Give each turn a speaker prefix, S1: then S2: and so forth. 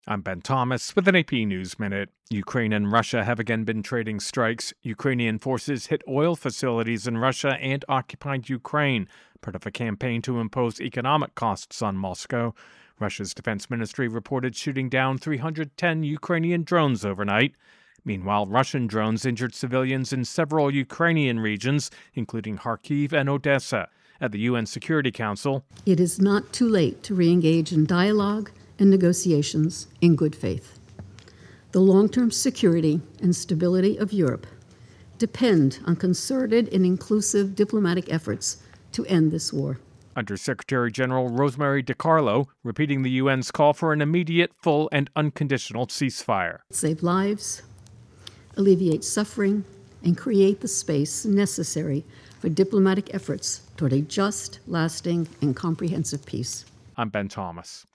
S1: I'm Ben Thomas with an AP News Minute. Ukraine and Russia have again been trading strikes. Ukrainian forces hit oil facilities in Russia and occupied Ukraine, part of a campaign to impose economic costs on Moscow. Russia's defense ministry reported shooting down 310 Ukrainian drones overnight. Meanwhile, Russian drones injured civilians in several Ukrainian regions, including Kharkiv and Odessa. At the UN Security Council,
S2: it is not too late to re-engage in dialogue and negotiations in good faith. The long-term security and stability of Europe depend on concerted and inclusive diplomatic efforts to end this war.
S1: Under-Secretary General Rosemary DiCarlo repeating the UN's call for an immediate, full, and unconditional ceasefire.
S2: Save lives, alleviate suffering, and create the space necessary for diplomatic efforts toward a just, lasting, and comprehensive peace.
S1: I'm Ben Thomas.